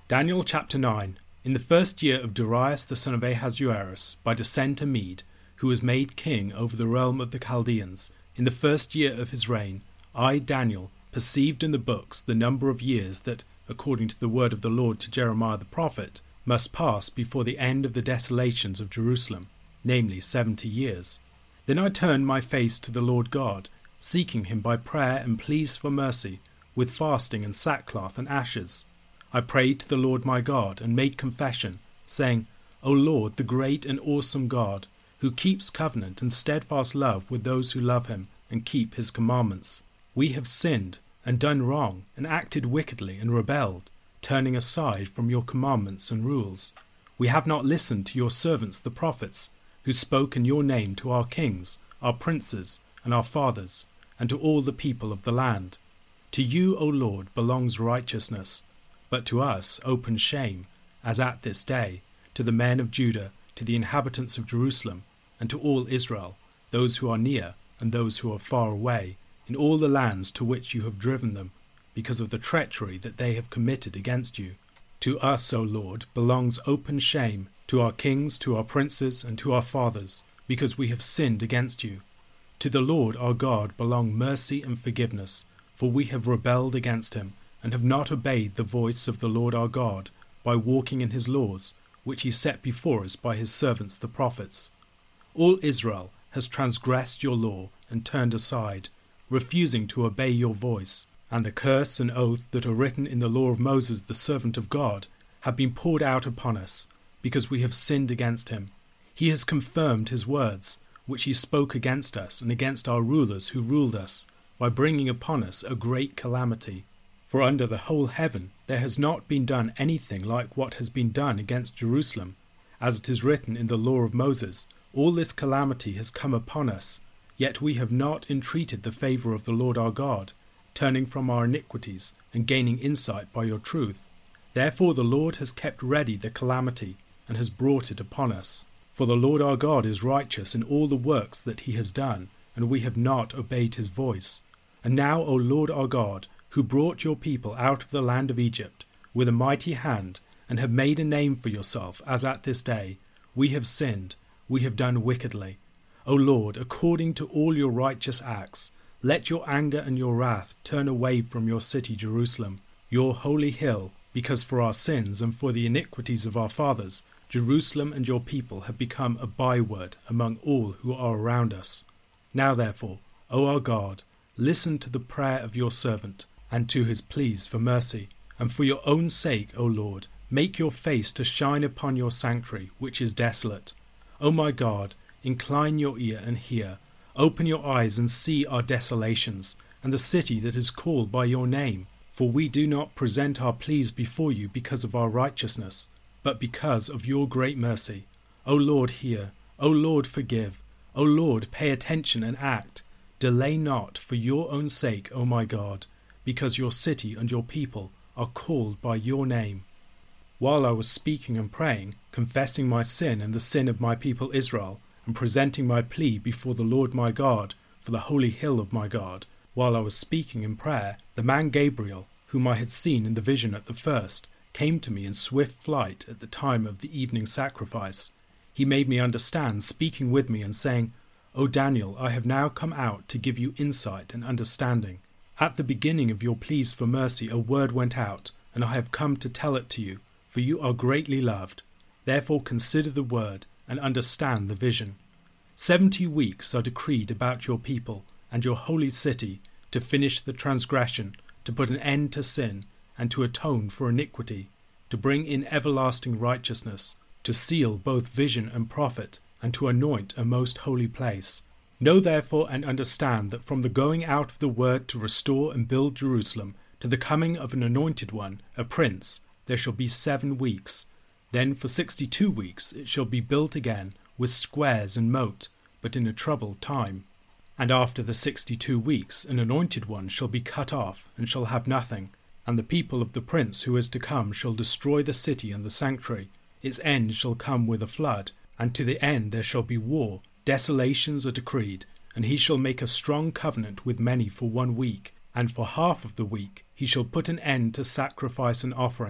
Daniel chapter 9. In the first year of Darius the son of Ahasuerus, by descent a Mede, who was made king over the realm of the Chaldeans, in the first year of his reign, I, Daniel, perceived in the books the number of years that, according to the word of the Lord to Jeremiah the prophet, must pass before the end of the desolations of Jerusalem, namely 70 years. Then I turned my face to the Lord God, seeking him by prayer and pleas for mercy, with fasting and sackcloth and ashes. I prayed to the Lord my God and made confession, saying, O Lord, the great and awesome God, who keeps covenant and steadfast love with those who love him and keep his commandments. We have sinned and done wrong and acted wickedly and rebelled, turning aside from your commandments and rules. We have not listened to your servants the prophets, who spoke in your name to our kings, our princes, and our fathers, and to all the people of the land. To you, O Lord, belongs righteousness, but to us open shame, as at this day, to the men of Judah, to the inhabitants of Jerusalem, and to all Israel, those who are near and those who are far away, in all the lands to which you have driven them, because of the treachery that they have committed against you. To us, O Lord, belongs open shame, to our kings, to our princes, and to our fathers, because we have sinned against you. To the Lord our God belong mercy and forgiveness, for we have rebelled against him, and have not obeyed the voice of the Lord our God, by walking in his laws, which he set before us by his servants the prophets. All Israel has transgressed your law and turned aside, refusing to obey your voice, and the curse and oath that are written in the law of Moses the servant of God have been poured out upon us, because we have sinned against him. He has confirmed his words, which he spoke against us and against our rulers who ruled us, by bringing upon us a great calamity. For under the whole heaven there has not been done anything like what has been done against Jerusalem. As it is written in the law of Moses, all this calamity has come upon us, yet we have not entreated the favour of the Lord our God, turning from our iniquities and gaining insight by your truth. Therefore the Lord has kept ready the calamity, and has brought it upon us. For the Lord our God is righteous in all the works that he has done, and we have not obeyed his voice. And now, O Lord our God, who brought your people out of the land of Egypt with a mighty hand, and have made a name for yourself, as at this day, we have sinned, we have done wickedly. O Lord, according to all your righteous acts, let your anger and your wrath turn away from your city Jerusalem, your holy hill, because for our sins and for the iniquities of our fathers, Jerusalem and your people have become a byword among all who are around us. Now therefore, O our God, listen to the prayer of your servant, and to his pleas for mercy, and for your own sake, O Lord, make your face to shine upon your sanctuary, which is desolate. O my God, incline your ear and hear, open your eyes and see our desolations, and the city that is called by your name. For we do not present our pleas before you because of our righteousness, but because of your great mercy. O Lord, hear. O Lord, forgive. O Lord, pay attention and act. Delay not for your own sake, O my God, because your city and your people are called by your name. While I was speaking and praying, confessing my sin and the sin of my people Israel, and presenting my plea before the Lord my God for the holy hill of my God, while I was speaking in prayer, the man Gabriel, whom I had seen in the vision at the first, came to me in swift flight at the time of the evening sacrifice. He made me understand, speaking with me and saying, O Daniel, I have now come out to give you insight and understanding. At the beginning of your pleas for mercy a word went out, and I have come to tell it to you, for you are greatly loved. Therefore consider the word, and understand the vision. 70 weeks are decreed about your people and your holy city, to finish the transgression, to put an end to sin, and to atone for iniquity, to bring in everlasting righteousness, to seal both vision and prophet, and to anoint a most holy place. Know therefore and understand that from the going out of the word to restore and build Jerusalem, to the coming of an anointed one, a prince, there shall be 7 weeks. Then for 62 weeks it shall be built again, with squares and moat, but in a troubled time. And after the 62 weeks an anointed one shall be cut off, and shall have nothing. And the people of the prince who is to come shall destroy the city and the sanctuary. Its end shall come with a flood, and to the end there shall be war. Desolations are decreed, and he shall make a strong covenant with many for 1 week, and for half of the week he shall put an end to sacrifice and offering,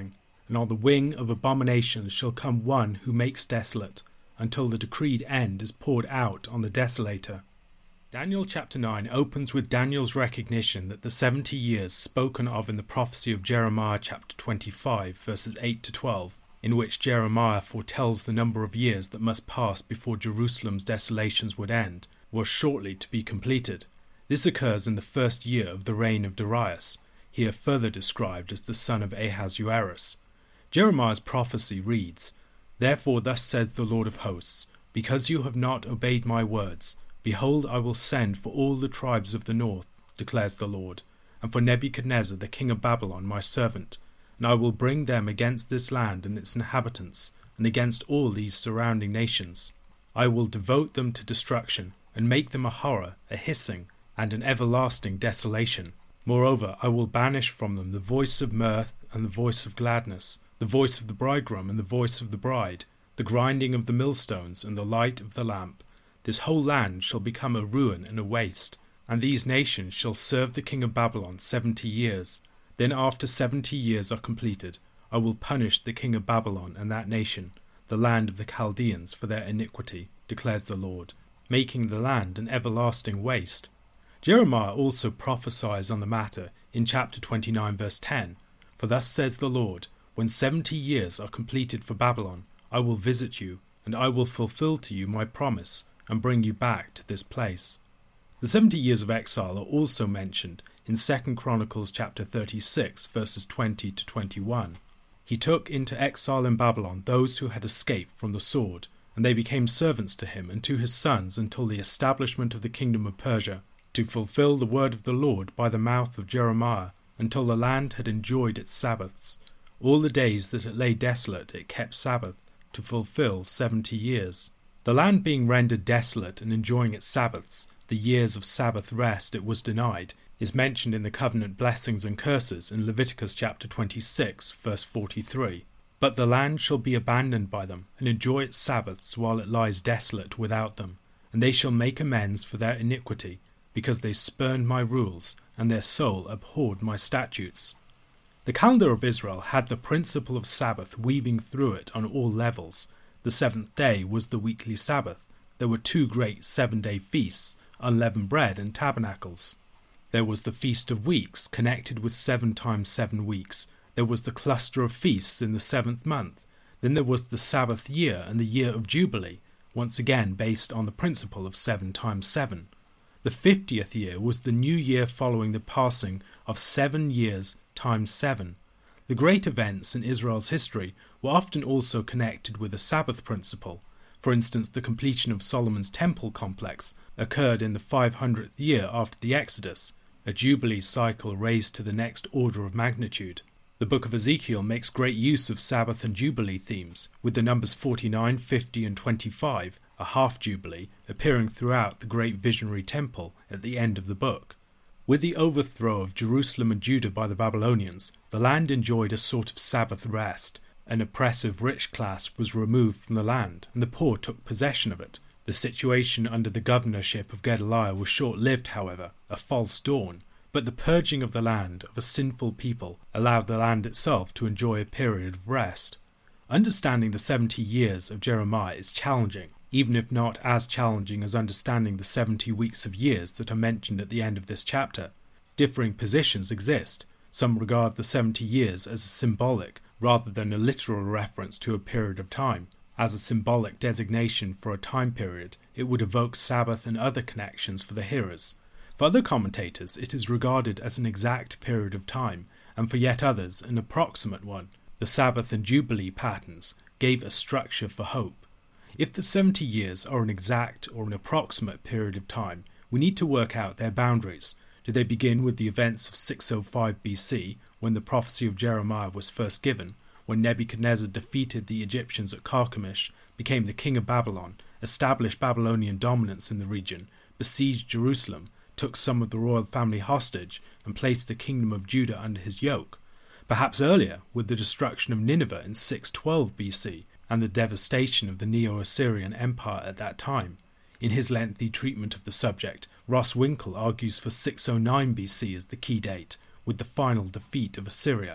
and on the wing of abominations shall come one who makes desolate, until the decreed end is poured out on the desolator. Daniel chapter 9 opens with Daniel's recognition that the 70 years spoken of in the prophecy of Jeremiah chapter 25 verses 8 to 12, in which Jeremiah foretells the number of years that must pass before Jerusalem's desolations would end, was shortly to be completed. This occurs in the first year of the reign of Darius, here further described as the son of Ahasuerus. Jeremiah's prophecy reads, "Therefore thus says the Lord of hosts, because you have not obeyed my words, behold, I will send for all the tribes of the north, declares the Lord, and for Nebuchadnezzar the king of Babylon my servant, and I will bring them against this land and its inhabitants, and against all these surrounding nations. I will devote them to destruction, and make them a horror, a hissing, and an everlasting desolation. Moreover, I will banish from them the voice of mirth and the voice of gladness, the voice of the bridegroom and the voice of the bride, the grinding of the millstones and the light of the lamp. This whole land shall become a ruin and a waste, and these nations shall serve the king of Babylon 70 years. Then after 70 years are completed, I will punish the king of Babylon and that nation, the land of the Chaldeans, for their iniquity, declares the Lord, making the land an everlasting waste." Jeremiah also prophesies on the matter in chapter 29 verse 10, "For thus says the Lord, when 70 years are completed for Babylon, I will visit you, and I will fulfill to you my promise, and bring you back to this place." The 70 years of exile are also mentioned in 2 Chronicles chapter 36 verses 20 to 21. "He took into exile in Babylon those who had escaped from the sword, and they became servants to him and to his sons until the establishment of the kingdom of Persia, to fulfill the word of the Lord by the mouth of Jeremiah, until the land had enjoyed its Sabbaths. All the days that it lay desolate it kept Sabbath, to fulfill 70 years. The land being rendered desolate and enjoying its Sabbaths, the years of Sabbath rest it was denied, is mentioned in the covenant blessings and curses in Leviticus chapter 26, verse 43. "But the land shall be abandoned by them, and enjoy its Sabbaths while it lies desolate without them, and they shall make amends for their iniquity, because they spurned my rules, and their soul abhorred my statutes." The calendar of Israel had the principle of Sabbath weaving through it on all levels. The seventh day was the weekly Sabbath. There were two great 7-day feasts, unleavened bread and tabernacles. There was the Feast of Weeks, connected with 7 times 7 weeks. There was the cluster of feasts in the 7th month. Then there was the Sabbath year and the year of Jubilee, once again based on the principle of 7 times 7. The 50th year was the new year following the passing of 7 years times 7. The great events in Israel's history were often also connected with a Sabbath principle. For instance, the completion of Solomon's temple complex occurred in the 500th year after the Exodus, a Jubilee cycle raised to the next order of magnitude. The book of Ezekiel makes great use of Sabbath and Jubilee themes, with the numbers 49, 50 and 25, a half Jubilee, appearing throughout the great visionary temple at the end of the book. With the overthrow of Jerusalem and Judah by the Babylonians, the land enjoyed a sort of Sabbath rest. An oppressive rich class was removed from the land, and the poor took possession of it. The situation under the governorship of Gedaliah was short-lived, however, a false dawn, but the purging of the land of a sinful people allowed the land itself to enjoy a period of rest. Understanding the 70 years of Jeremiah is challenging, even if not as challenging as understanding the 70 weeks of years that are mentioned at the end of this chapter. Differing positions exist. Some regard the 70 years as a symbolic rather than a literal reference to a period of time. As a symbolic designation for a time period, it would evoke Sabbath and other connections for the hearers. For other commentators, it is regarded as an exact period of time, and for yet others, an approximate one. The Sabbath and Jubilee patterns gave a structure for hope. If the 70 years are an exact or an approximate period of time, we need to work out their boundaries. Do they begin with the events of 605 BC, when the prophecy of Jeremiah was first given, when Nebuchadnezzar defeated the Egyptians at Carchemish, became the king of Babylon, established Babylonian dominance in the region, besieged Jerusalem, took some of the royal family hostage, and placed the kingdom of Judah under his yoke? Perhaps earlier, with the destruction of Nineveh in 612 BC, and the devastation of the Neo-Assyrian Empire at that time. In his lengthy treatment of the subject, Ross Winkle argues for 609 BC as the key date, with the final defeat of Assyria.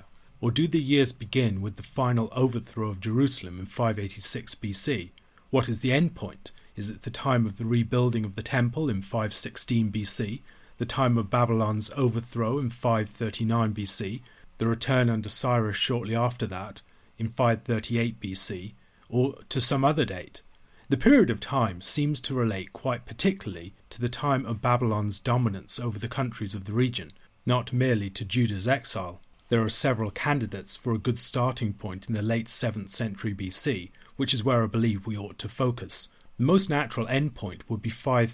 Or do the years begin with the final overthrow of Jerusalem in 586 BC? What is the end point? Is it the time of the rebuilding of the temple in 516 BC, the time of Babylon's overthrow in 539 BC, the return under Cyrus shortly after that in 538 BC, or to some other date? The period of time seems to relate quite particularly to the time of Babylon's dominance over the countries of the region, not merely to Judah's exile. There are several candidates for a good starting point in the late 7th century BC, which is where I believe we ought to focus. The most natural endpoint would be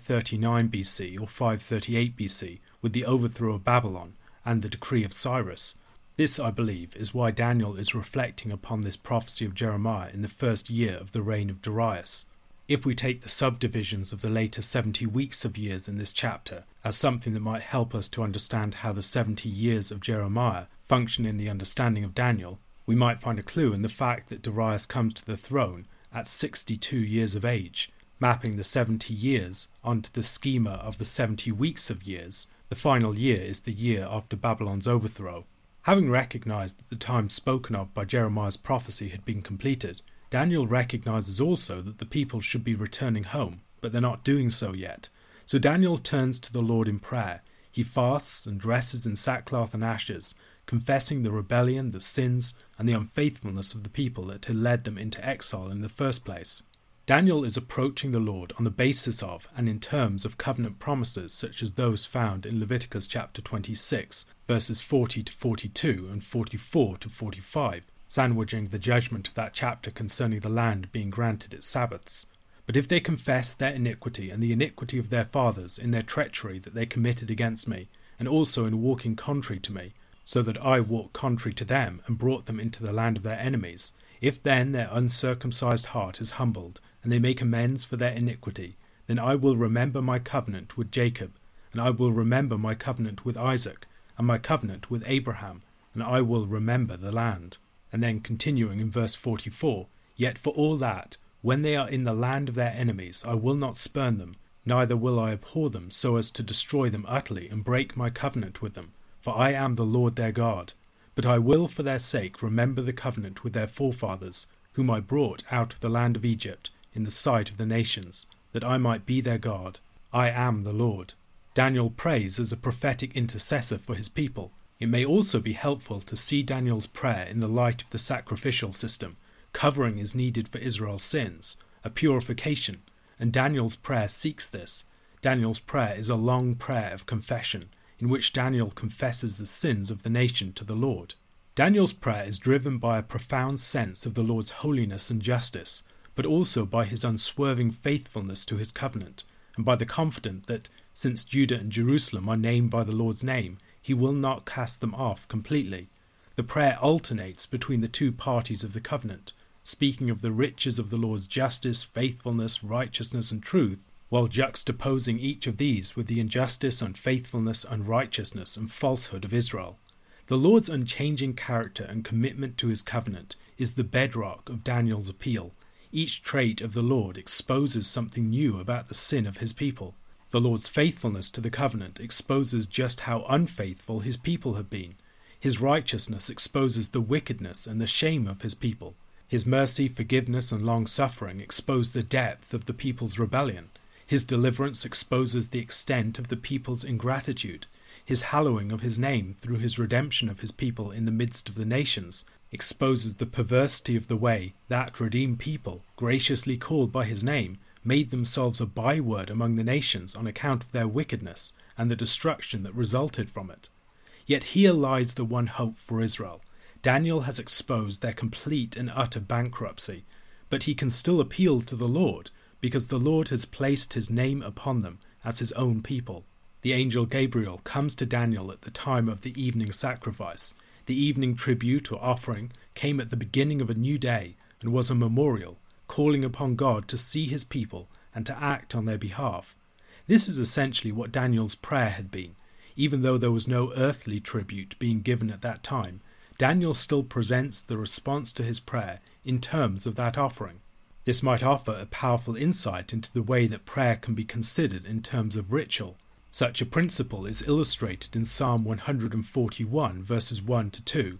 539 BC or 538 BC, with the overthrow of Babylon and the decree of Cyrus. This, I believe, is why Daniel is reflecting upon this prophecy of Jeremiah in the first year of the reign of Darius. If we take the subdivisions of the later 70 weeks of years in this chapter as something that might help us to understand how the 70 years of Jeremiah function in the understanding of Daniel, we might find a clue in the fact that Darius comes to the throne at 62 years of age, mapping the 70 years onto the schema of the 70 weeks of years. The final year is the year after Babylon's overthrow. Having recognized that the time spoken of by Jeremiah's prophecy had been completed, Daniel recognizes also that the people should be returning home, but they're not doing so yet. So Daniel turns to the Lord in prayer. He fasts and dresses in sackcloth and ashes, confessing the rebellion, the sins, and the unfaithfulness of the people that had led them into exile in the first place. Daniel is approaching the Lord on the basis of and in terms of covenant promises such as those found in Leviticus chapter 26, verses 40 to 42 and 44 to 45, sandwiching the judgment of that chapter concerning the land being granted its Sabbaths. But if they confess their iniquity and the iniquity of their fathers in their treachery that they committed against me, and also in walking contrary to me, so that I walked contrary to them and brought them into the land of their enemies, if then their uncircumcised heart is humbled, and they make amends for their iniquity, then I will remember my covenant with Jacob, and I will remember my covenant with Isaac, and my covenant with Abraham, and I will remember the land. And then continuing in verse 44, yet for all that, when they are in the land of their enemies, I will not spurn them, neither will I abhor them so as to destroy them utterly and break my covenant with them, for I am the Lord their God. But I will for their sake remember the covenant with their forefathers, whom I brought out of the land of Egypt, in the sight of the nations, that I might be their God. I am the Lord. Daniel prays as a prophetic intercessor for his people. It may also be helpful to see Daniel's prayer in the light of the sacrificial system. Covering is needed for Israel's sins, a purification, and Daniel's prayer seeks this. Daniel's prayer is a long prayer of confession, in which Daniel confesses the sins of the nation to the Lord. Daniel's prayer is driven by a profound sense of the Lord's holiness and justice, but also by his unswerving faithfulness to his covenant, and by the confidence that, since Judah and Jerusalem are named by the Lord's name, he will not cast them off completely. The prayer alternates between the two parties of the covenant, speaking of the riches of the Lord's justice, faithfulness, righteousness, and truth, while juxtaposing each of these with the injustice, unfaithfulness, unrighteousness, and falsehood of Israel. The Lord's unchanging character and commitment to his covenant is the bedrock of Daniel's appeal. Each trait of the Lord exposes something new about the sin of his people. The Lord's faithfulness to the covenant exposes just how unfaithful his people have been. His righteousness exposes the wickedness and the shame of his people. His mercy, forgiveness, and long-suffering expose the depth of the people's rebellion. His deliverance exposes the extent of the people's ingratitude. His hallowing of his name through his redemption of his people in the midst of the nations exposes the perversity of the way that redeemed people, graciously called by his name, made themselves a byword among the nations on account of their wickedness and the destruction that resulted from it. Yet here lies the one hope for Israel. Daniel has exposed their complete and utter bankruptcy, but he can still appeal to the Lord, because the Lord has placed his name upon them as his own people. The angel Gabriel comes to Daniel at the time of the evening sacrifice. The evening tribute or offering came at the beginning of a new day and was a memorial, calling upon God to see his people and to act on their behalf. This is essentially what Daniel's prayer had been. Even though there was no earthly tribute being given at that time, Daniel still presents the response to his prayer in terms of that offering. This might offer a powerful insight into the way that prayer can be considered in terms of ritual. Such a principle is illustrated in Psalm 141, verses 1 to 2.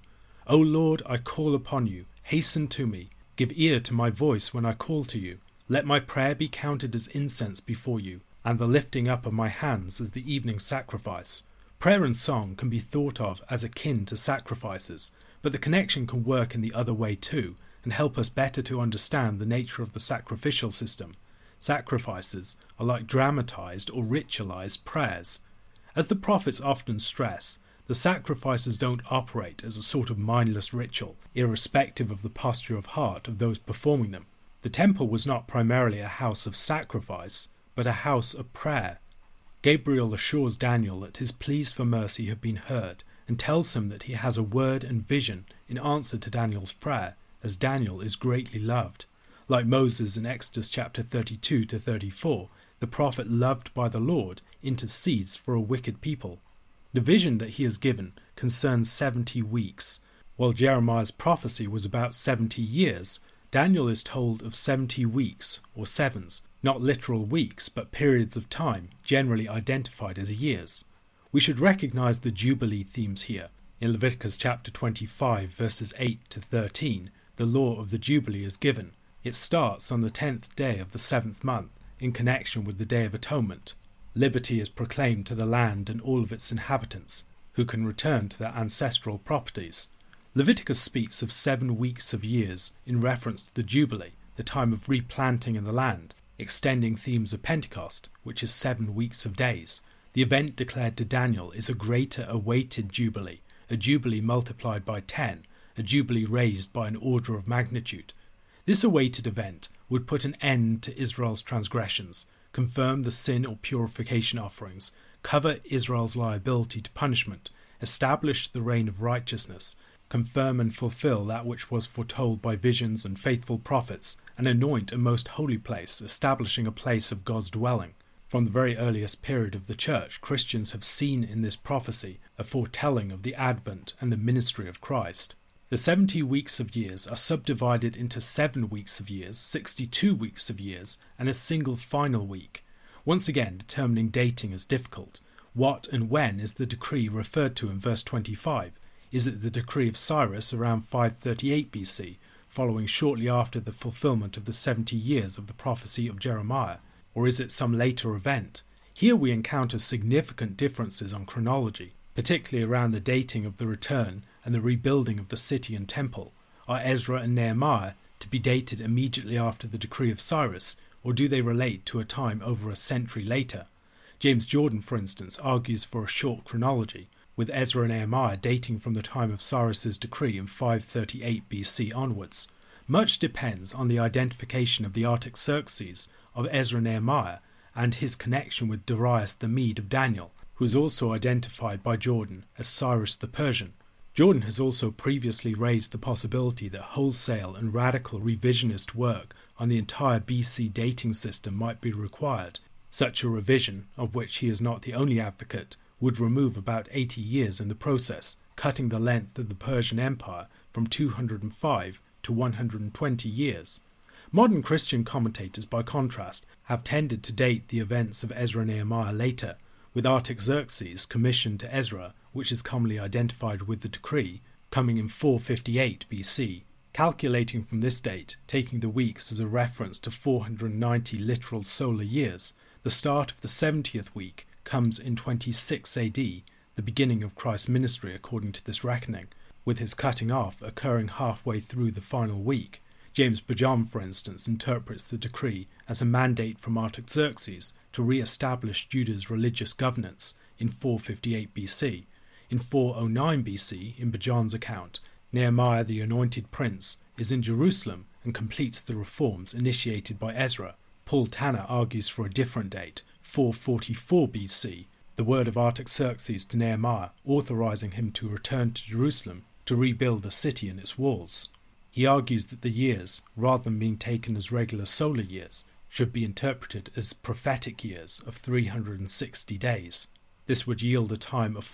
O Lord, I call upon you. Hasten to me. Give ear to my voice when I call to you. Let my prayer be counted as incense before you, and the lifting up of my hands as the evening sacrifice. Prayer and song can be thought of as akin to sacrifices, but the connection can work in the other way too, and help us better to understand the nature of the sacrificial system. Sacrifices are like dramatized or ritualized prayers. As the prophets often stress, the sacrifices don't operate as a sort of mindless ritual, irrespective of the posture of heart of those performing them. The temple was not primarily a house of sacrifice, but a house of prayer. Gabriel assures Daniel that his pleas for mercy have been heard, and tells him that he has a word and vision in answer to Daniel's prayer, as Daniel is greatly loved. Like Moses in Exodus chapter 32 to 34, the prophet loved by the Lord intercedes for a wicked people. The vision that he is given concerns 70 weeks. While Jeremiah's prophecy was about 70 years, Daniel is told of 70 weeks, or sevens, not literal weeks, but periods of time, generally identified as years. We should recognize the Jubilee themes here. In Leviticus chapter 25, verses 8 to 13, the law of the Jubilee is given. It starts on the 10th day of the 7th month, in connection with the Day of Atonement. Liberty is proclaimed to the land and all of its inhabitants, who can return to their ancestral properties. Leviticus speaks of 7 weeks of years in reference to the Jubilee, the time of replanting in the land, extending themes of Pentecost, which is 7 weeks of days. The event declared to Daniel is a greater awaited Jubilee, a Jubilee multiplied by 10, a Jubilee raised by an order of magnitude. This awaited event would put an end to Israel's transgressions, confirm the sin or purification offerings, cover Israel's liability to punishment, establish the reign of righteousness, confirm and fulfill that which was foretold by visions and faithful prophets, and anoint a most holy place, establishing a place of God's dwelling. From the very earliest period of the Church, Christians have seen in this prophecy a foretelling of the advent and the ministry of Christ. The 70 weeks of years are subdivided into 7 weeks of years, 62 weeks of years, and a single final week. Once again, determining dating is difficult. What and when is the decree referred to in verse 25? Is it the decree of Cyrus around 538 BC, following shortly after the fulfillment of the 70 years of the prophecy of Jeremiah? Or is it some later event? Here we encounter significant differences on chronology, particularly around the dating of the return and the rebuilding of the city and temple. Are Ezra and Nehemiah to be dated immediately after the decree of Cyrus, or do they relate to a time over a century later? James Jordan, for instance, argues for a short chronology, with Ezra and Nehemiah dating from the time of Cyrus's decree in 538 BC onwards. Much depends on the identification of the Artaxerxes of Ezra and Nehemiah and his connection with Darius the Mede of Daniel, who is also identified by Jordan as Cyrus the Persian. Jordan has also previously raised the possibility that wholesale and radical revisionist work on the entire BC dating system might be required. Such a revision, of which he is not the only advocate, would remove about 80 years in the process, cutting the length of the Persian Empire from 205 to 120 years. Modern Christian commentators, by contrast, have tended to date the events of Ezra and Nehemiah later, with Artaxerxes' commission to Ezra, which is commonly identified with the decree, coming in 458 BC. Calculating from this date, taking the weeks as a reference to 490 literal solar years, the start of the 70th week comes in 26 AD, the beginning of Christ's ministry according to this reckoning, with his cutting off occurring halfway through the final week. James Bajam, for instance, interprets the decree as a mandate from Artaxerxes to re-establish Judah's religious governance in 458 BC. In 409 BC, in Bajam's account, Nehemiah the anointed prince is in Jerusalem and completes the reforms initiated by Ezra. Paul Tanner argues for a different date, 444 BC, the word of Artaxerxes to Nehemiah authorizing him to return to Jerusalem to rebuild the city and its walls. He argues that the years, rather than being taken as regular solar years, should be interpreted as prophetic years of 360 days. This would yield a time of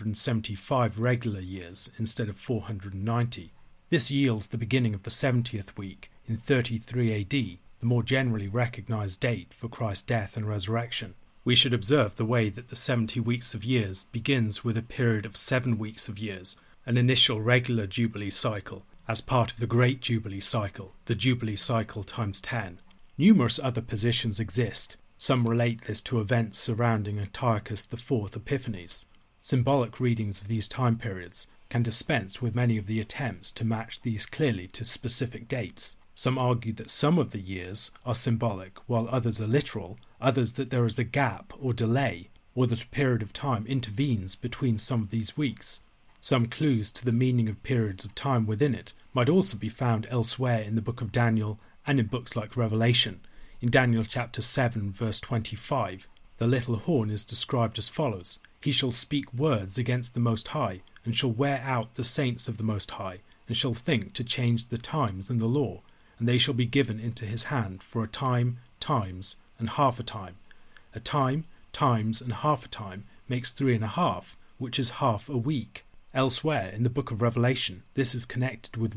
475 regular years instead of 490. This yields the beginning of the 70th week in 33 AD, the more generally recognized date for Christ's death and resurrection. We should observe the way that the 70 weeks of years begins with a period of 7 weeks of years, an initial regular Jubilee cycle, as part of the Great Jubilee cycle, the Jubilee cycle times 10. Numerous other positions exist. Some relate this to events surrounding Antiochus IV Epiphanes. Symbolic readings of these time periods can dispense with many of the attempts to match these clearly to specific dates. Some argue that some of the years are symbolic while others are literal, others that there is a gap or delay, or that a period of time intervenes between some of these weeks. Some clues to the meaning of periods of time within it might also be found elsewhere in the book of Daniel and in books like Revelation. In Daniel chapter 7 verse 25, the little horn is described as follows: "He shall speak words against the Most High, and shall wear out the saints of the Most High, and shall think to change the times and the law, and they shall be given into his hand for a time, times, and half a time. A time, times, and half a time makes 3.5, which is half a week." Elsewhere in the book of Revelation, this is connected with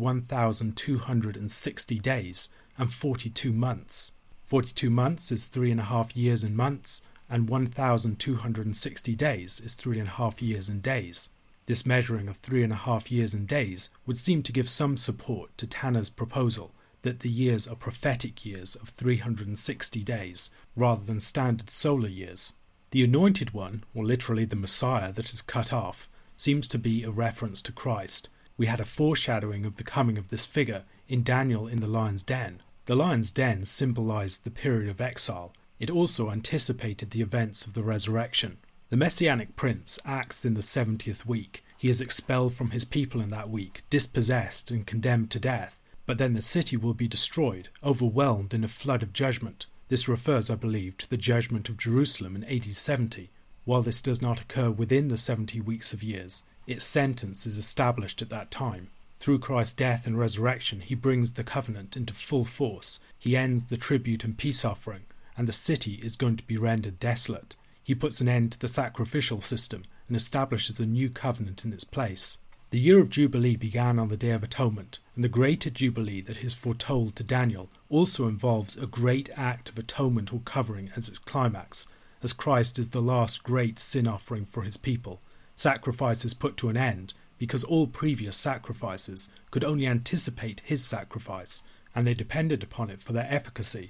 1,260 days and 42 months. 42 months is 3.5 years in months, and 1,260 days is 3.5 years in days. This measuring of 3.5 years in days would seem to give some support to Tanner's proposal that the years are prophetic years of 360 days, rather than standard solar years. The Anointed One, or literally the Messiah that is cut off, seems to be a reference to Christ. We had a foreshadowing of the coming of this figure in Daniel in the lion's den. The lion's den symbolized the period of exile. It also anticipated the events of the resurrection. The Messianic Prince acts in the 70th week. He is expelled from his people in that week, dispossessed and condemned to death. But then the city will be destroyed, overwhelmed in a flood of judgment. This refers, I believe, to the judgment of Jerusalem in AD 70. While this does not occur within the 70 weeks of years, its sentence is established at that time. Through Christ's death and resurrection, he brings the covenant into full force. He ends the tribute and peace offering, and the city is going to be rendered desolate. He puts an end to the sacrificial system and establishes a new covenant in its place. The year of Jubilee began on the Day of Atonement, and the greater Jubilee that is foretold to Daniel also involves a great act of atonement or covering as its climax, as Christ is the last great sin offering for his people. Sacrifice is put to an end because all previous sacrifices could only anticipate his sacrifice, and they depended upon it for their efficacy.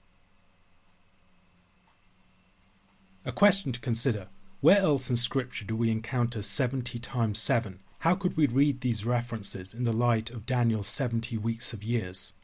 A question to consider: where else in Scripture do we encounter 70 times 7? How could we read these references in the light of Daniel's 70 weeks of years?